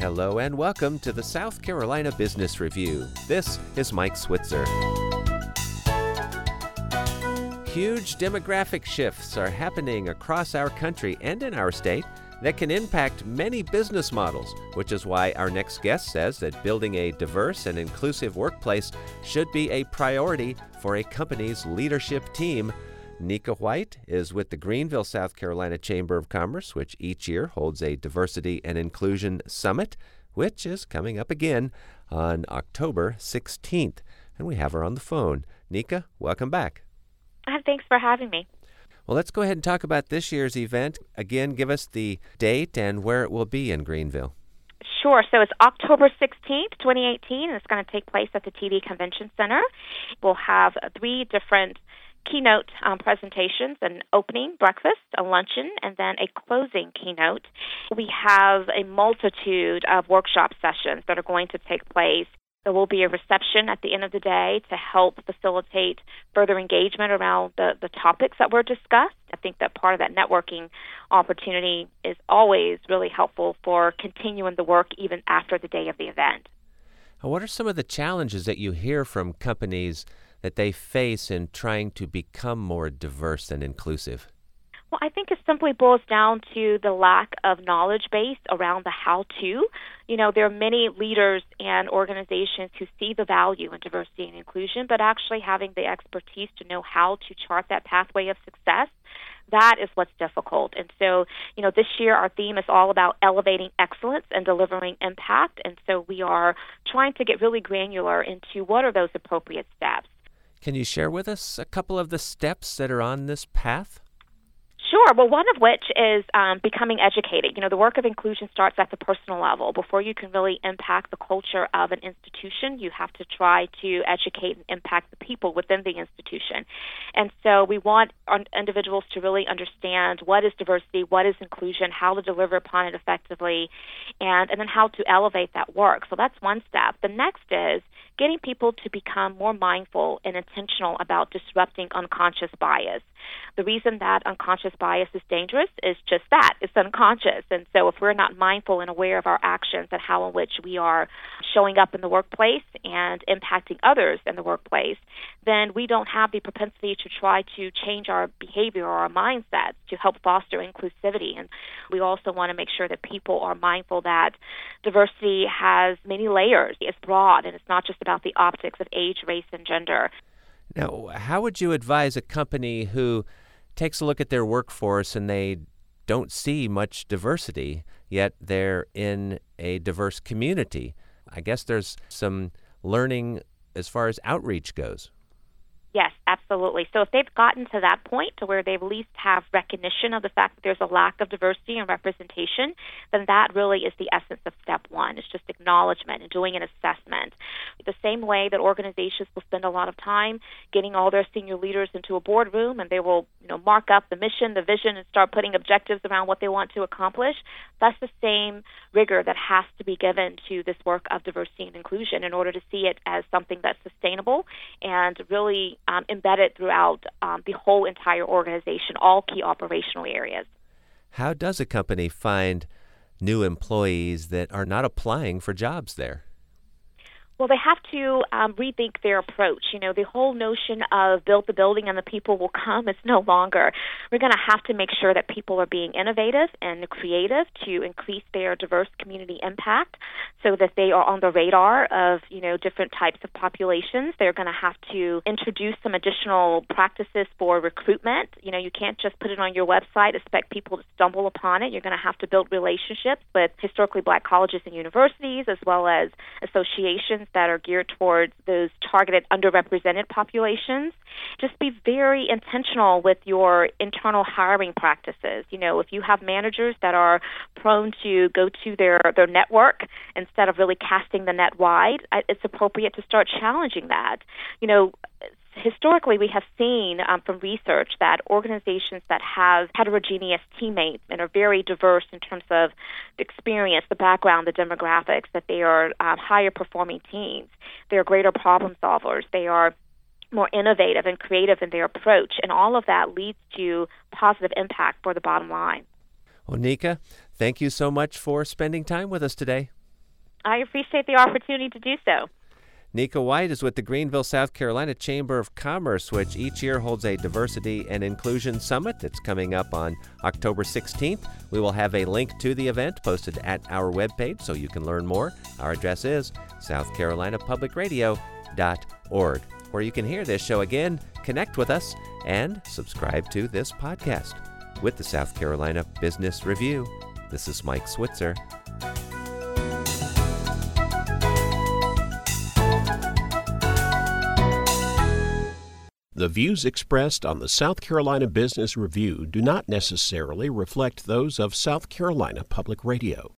Hello and welcome to the South Carolina Business Review. This is Mike Switzer. Huge demographic shifts are happening across our country and in our state that can impact many business models, which is why our next guest says that building a diverse and inclusive workplace should be a priority for a company's leadership team. Nika White is with the Greenville, South Carolina Chamber of Commerce, which each year holds a Diversity and Inclusion Summit, which is coming up again on October 16th. And we have her on the phone. Nika, welcome back. Thanks for having me. Well, let's go ahead and talk about this year's event. Again, give us the date and where it will be in Greenville. Sure. So it's October 16th, 2018, and it's going to take place at the TD Convention Center. We'll have 3 different keynote presentations, an opening breakfast, a luncheon, and then a closing keynote. We have a multitude of workshop sessions that are going to take place. There will be a reception at the end of the day to help facilitate further engagement around the topics that were discussed. I think that part of that networking opportunity is always really helpful for continuing the work even after the day of the event. What are some of the challenges that you hear from companies that they face in trying to become more diverse and inclusive? Well, I think it simply boils down to the lack of knowledge base around the how-to. There are many leaders and organizations who see the value in diversity and inclusion, but actually having the expertise to know how to chart that pathway of success, that is what's difficult. And so, this year our theme is all about elevating excellence and delivering impact. And so we are trying to get really granular into what are those appropriate steps. Can you share with us a couple of the steps that are on this path? Sure. Well, one of which is becoming educated. The work of inclusion starts at the personal level. Before you can really impact the culture of an institution, you have to try to educate and impact the people within the institution. And so we want individuals to really understand what is diversity, what is inclusion, how to deliver upon it effectively, and then how to elevate that work. So that's one step. The next is getting people to become more mindful and intentional about disrupting unconscious bias. The reason that unconscious bias is dangerous is just that. It's unconscious. And so if we're not mindful and aware of our actions and how in which we are showing up in the workplace and impacting others in the workplace, then we don't have the propensity to try to change our behavior or our mindsets to help foster inclusivity. And we also want to make sure that people are mindful that diversity has many layers. It's broad, and it's not just about the optics of age, race, and gender. Now, how would you advise a company who takes a look at their workforce and they don't see much diversity, yet they're in a diverse community? I guess there's some learning as far as outreach goes. Yes, absolutely. So if they've gotten to that point to where they at least have recognition of the fact that there's a lack of diversity and representation, then that really is the essence of step one. It's just acknowledgement and doing an assessment. The same way that organizations will spend a lot of time getting all their senior leaders into a boardroom and they will, mark up the mission, the vision, and start putting objectives around what they want to accomplish, that's the same rigor that has to be given to this work of diversity and inclusion in order to see it as something that's sustainable and really embedded throughout the whole entire organization, all key operational areas. How does a company find new employees that are not applying for jobs there? Well, they have to rethink their approach. The whole notion of build the building and the people will come is no longer. We're going to have to make sure that people are being innovative and creative to increase their diverse community impact so that they are on the radar of, different types of populations. They're going to have to introduce some additional practices for recruitment. You can't just put it on your website, expect people to stumble upon it. You're going to have to build relationships with historically black colleges and universities as well as associations that are geared towards those targeted underrepresented populations. Just be very intentional with your internal hiring practices. If you have managers that are prone to go to their network instead of really casting the net wide, it's appropriate to start challenging that. Historically, we have seen from research that organizations that have heterogeneous teammates and are very diverse in terms of the experience, the background, the demographics, that they are higher performing teams. They are greater problem solvers. They are more innovative and creative in their approach, and all of that leads to positive impact for the bottom line. Well, Nika, thank you so much for spending time with us today. I appreciate the opportunity to do so. Nika White is with the Greenville, South Carolina Chamber of Commerce, which each year holds a Diversity and Inclusion Summit that's coming up on October 16th. We will have a link to the event posted at our webpage so you can learn more. Our address is southcarolinapublicradio.org, where you can hear this show again, connect with us, and subscribe to this podcast. With the South Carolina Business Review, this is Mike Switzer. The views expressed on the South Carolina Business Review do not necessarily reflect those of South Carolina Public Radio.